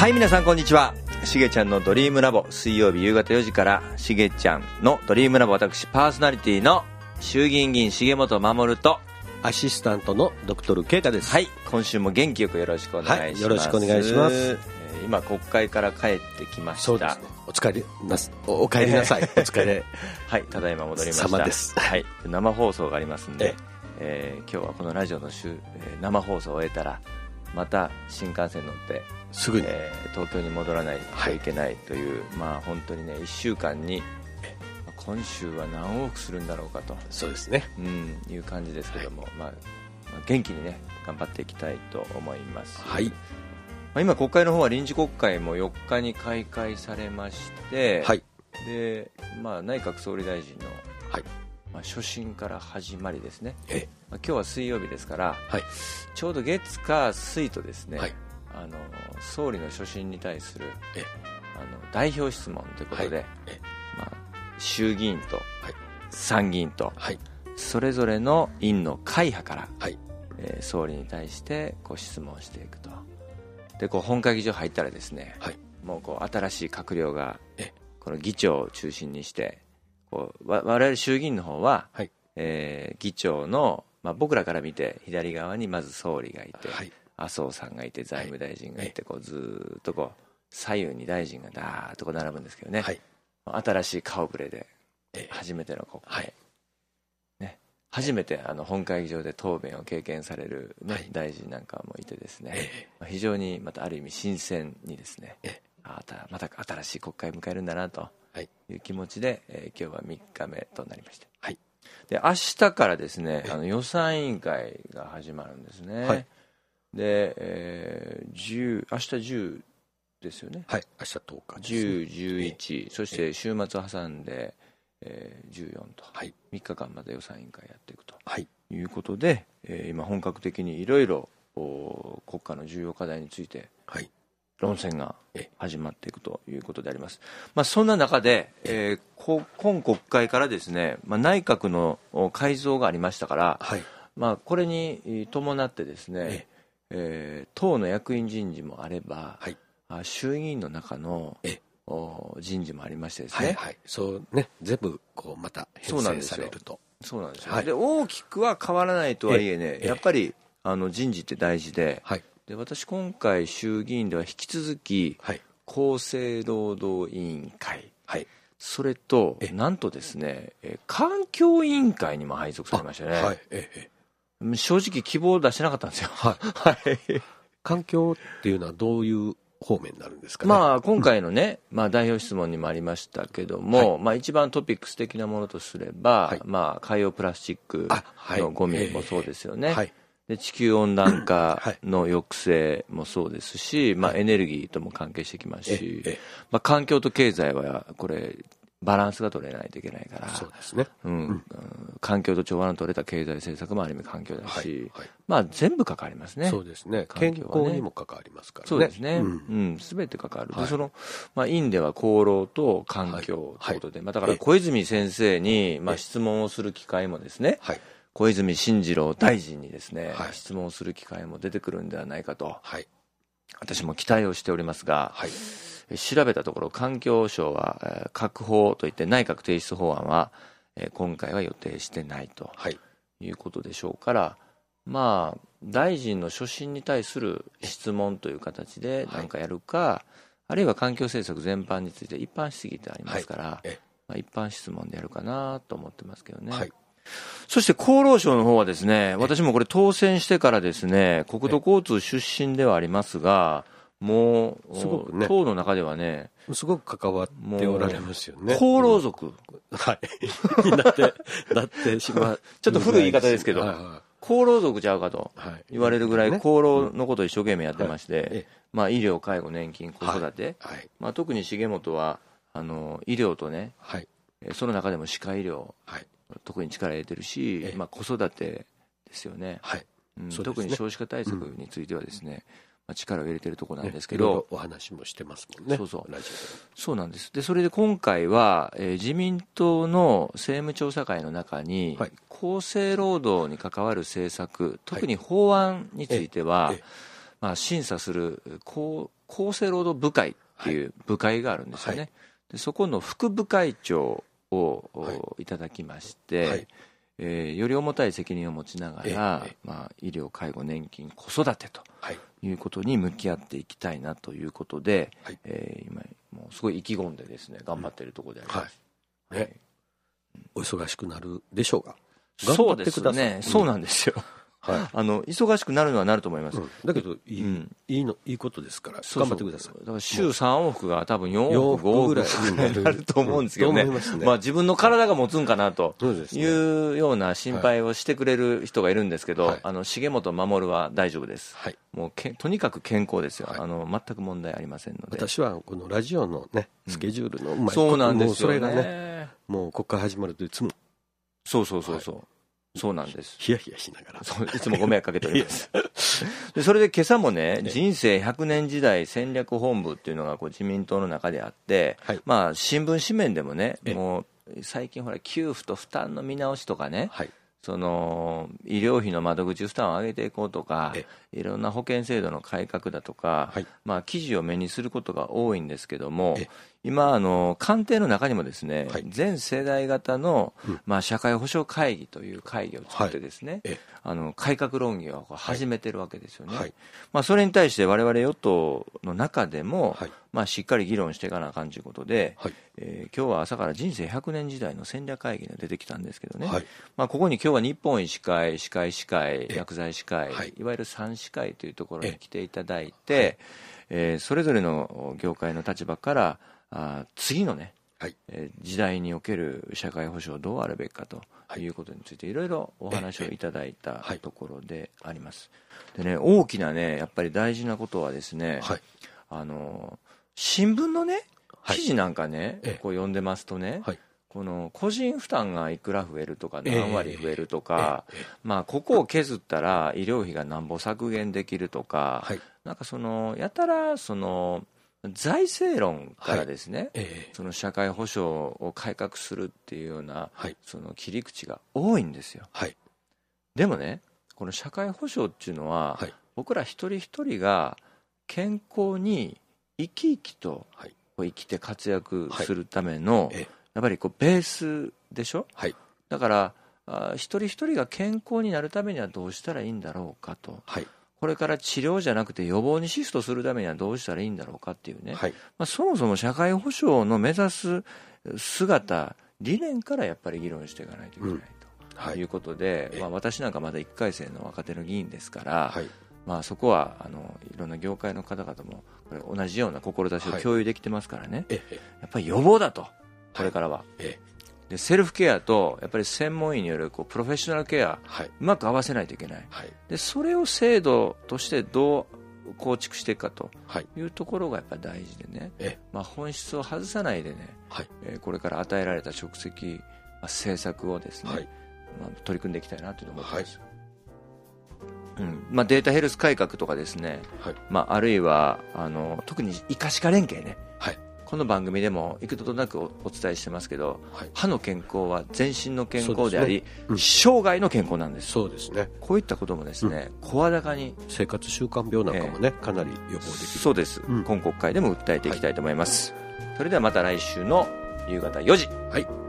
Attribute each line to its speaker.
Speaker 1: はい、皆さんこんにちは。しげちゃんのドリームラボ、水曜日夕方4時からしげちゃんのドリームラボ、私パーソナリティの衆議院議員重本守と
Speaker 2: アシスタントのドクトル啓太です。
Speaker 1: はい、今週も元気よくよろしくお願いします。
Speaker 2: はい、よろしくお願いします。
Speaker 1: 今国会から帰ってきました。
Speaker 2: そうですね、お帰りなさい。お疲れ
Speaker 1: はい、ただいま戻りました。
Speaker 2: 様です。
Speaker 1: はい、生放送がありますんで、今日はこのラジオの生放送を終えたらまた新幹線乗って
Speaker 2: すぐに、
Speaker 1: 東京に戻らないといけないという、まあ本当にね、1週間に今週は何往復するんだろうかと、
Speaker 2: そうですね、
Speaker 1: いう感じですけども、まあ元気にね頑張っていきたいと思います。
Speaker 2: はい。
Speaker 1: 今国会の方は臨時国会も4日に開会されまして、
Speaker 2: はい、
Speaker 1: で、内閣総理大臣の、
Speaker 2: はい、
Speaker 1: 初診から始まりですね。
Speaker 2: 今
Speaker 1: 日は水曜日ですから、
Speaker 2: はい、
Speaker 1: ちょうど月火水とですね、
Speaker 2: はい、
Speaker 1: 総理の所信に対する代表質問ということで、衆議院と参議院と、それぞれの院の会派から、総理に対して質問していくと。で本会議場入ったらですね、もう新しい閣僚がこの議長を中心にして我々衆議院の方は、議長の、僕らから見て左側にまず総理がいて、麻生さんがいて財務大臣がいて、ずっと左右に大臣がダーッと並ぶんですけどね、新しい顔ぶれで初めての国会、初めて本会議場で答弁を経験される、大臣なんかもいてですね、非常にまたある意味新鮮にですね、また新しい国会を迎えるんだなという気持ちで、今日は3日目となりました。で明日からですね、予算委員会が始まるんですね。で、明日10ですよね。
Speaker 2: 明日10日ですね。
Speaker 1: 10、11、そして週末を挟んで14と、3日間まで予算委員会やっていくということで、今本格的にいろいろ国家の重要課題について論戦が始まっていくということであります。そんな中で、今国会からですね、内閣の改造がありましたから、これに伴ってですね、党の役員人事もあれば、衆議院の中の人事もありましてですね、
Speaker 2: そうね、全部また編成されると。
Speaker 1: そうなんですよ。で大きくは変わらないとはいえね、やっぱり人事って大事で、で私今回衆議院では引き続き、厚生労働委員会、それと、なんとですね、環境委員会にも配属されましたね。正直希望を出してなかったんですよ。
Speaker 2: 環境っていうのはどういう方面になるんですかね。
Speaker 1: 今回のね、代表質問にもありましたけども、一番トピックス的なものとすれば、海洋プラスチックのゴミもそうですよね。で地球温暖化の抑制もそうですし、エネルギーとも関係してきますし、環境と経済はこれバランスが取れないといけないから、
Speaker 2: そうですね、
Speaker 1: 環境と調和の取れた経済政策もある意味環境だし、全部関わりますね。
Speaker 2: そうですね、健康にも関わりますからね。
Speaker 1: そうですね、全て関わる。でその、院では厚労と環境ということで、だから小泉先生に、質問をする機会もですね、小泉進次郎大臣にですね、質問する機会も出てくるんではないかと、私も期待をしておりますが、調べたところ環境省は閣法といって内閣提出法案は今回は予定してないということでしょうから、大臣の所信に対する質問という形で何かやるか、あるいは環境政策全般について一般質疑ってありますから、一般質問でやるかなと思ってますけどね。そして厚労省の方はですね、私もこれ当選してからですね、国土交通出身ではありますが、もうすごく、党の中ではね、
Speaker 2: すごく関わっておられますよね。
Speaker 1: 厚労族、
Speaker 2: なってしまう。
Speaker 1: ちょっと古い言い方ですけど、厚労族ちゃうかと言われるぐらい厚労のことを一生懸命やってまして、医療、介護、年金、子育て、特に重本は医療とね、その中でも歯科医療、特に力入れてるし、子育てですよね。特に少子化対策についてはですね、力を入れてるところなんですけど、
Speaker 2: いろいろお話もしてますもんね。
Speaker 1: そうなんです。でそれで今回は、自民党の政務調査会の中に、厚生労働に関わる政策、特に法案については、審査する厚厚生労働部会っていう部会があるんですよね、はい、でそこの副部会長を、はい、いただきまして、はい、より重たい責任を持ちながら、まあ、医療介護年金子育てということに向き合っていきたいなということで、はい、今もうすごい意気込んでですね頑張っているところであります、
Speaker 2: はいね、お忙しくなるでしょうが
Speaker 1: そうですね、そうなんですよ、はい、忙しくなるのはなると思います、
Speaker 2: だけどいいことですから頑張ってください。
Speaker 1: だから週3往復が多分4往復5往復ぐらいになると思うんですけどね、まあ、自分の体が持つんかなというような心配をしてくれる人がいるんですけど、はい、重本守は大丈夫です、はい、もうとにかく健康ですよ、はい、全く問題ありませんので。
Speaker 2: 私はこのラジオのねスケジュールのうまい
Speaker 1: そうなんですよね、
Speaker 2: もうそれがねもうここから始まるといつも
Speaker 1: そうなんです。
Speaker 2: ヒヤヒヤしながら。
Speaker 1: そういつもご迷惑かけております。でそれで今朝もね、人生100年時代戦略本部っていうのがこう自民党の中であって、はい、まあ新聞紙面でもね、もう最近ほら給付と負担の見直しとかね、はい、その医療費の窓口負担を上げていこうとか、いろんな保険制度の改革だとか、はい、まあ記事を目にすることが多いんですけども、今官邸の中にもですね、はい、全世代型の、まあ、社会保障会議という会議を作ってですね、はい、改革論議を始めてるわけですよね、はい、まあ、それに対して我々与党の中でも、はい、まあ、しっかり議論していかなあかんということで、はい、今日は朝から人生100年時代の戦略会議が出てきたんですけどね、はい、まあ、ここに今日は日本医師会、歯科医師会、薬剤師会、はい、いわゆる3師会というところに来ていただいて、それぞれの業界の立場から次のね、はい、時代における社会保障どうあるべきかということについていろいろお話をいただいたところであります。でね、大きなねやっぱり大事なことはですね、はい、新聞のね記事なんかね、こう読んでますとね、はい、この個人負担がいくら増えるとか何割増えるとか、まあ、ここを削ったら医療費がなんぼ削減できるとか、はい、なんかやたら財政論からですね、はい、その社会保障を改革するっていうような、はい、その切り口が多いんですよ、はい、でもねこの社会保障っていうのは、はい、僕ら一人一人が健康に生き生きと生きて活躍するための、はい、やっぱりこうベースでしょ、はい、だから一人一人が健康になるためにはどうしたらいいんだろうかと、はい、これから治療じゃなくて予防にシフトするためにはどうしたらいいんだろうかっていうね、はい、まあ、そもそも社会保障の目指す姿理念からやっぱり議論していかないといけないということで、まあ、私なんかまだ1回生の若手の議員ですから、はい、まあ、そこはいろんな業界の方々もこれ同じような志を共有できてますからね、はい、やっぱり予防だとこれからは、でセルフケアとやっぱり専門医によるプロフェッショナルケア、はい、うまく合わせないといけない、はい、でそれを制度としてどう構築していくかというところがやっぱり大事でね、まあ、本質を外さないでね、はい、これから与えられた職責、政策をですね、はい、まあ、取り組んでいきたいなというふうに思ってます、はい、まあ、データヘルス改革とかですね、はい、まあ、あるいは特に医科歯科連携ね、はい、この番組でも幾度となくお伝えしてますけど、はい、歯の健康は全身の健康であり、生涯の健康なんです。そうですね。こういったこともですね、声高に
Speaker 2: 生活習慣病なんかもね、かなり予防できる。
Speaker 1: そうです、今国会でも訴えていきたいと思います、はい、それではまた来週の夕方4時、はい。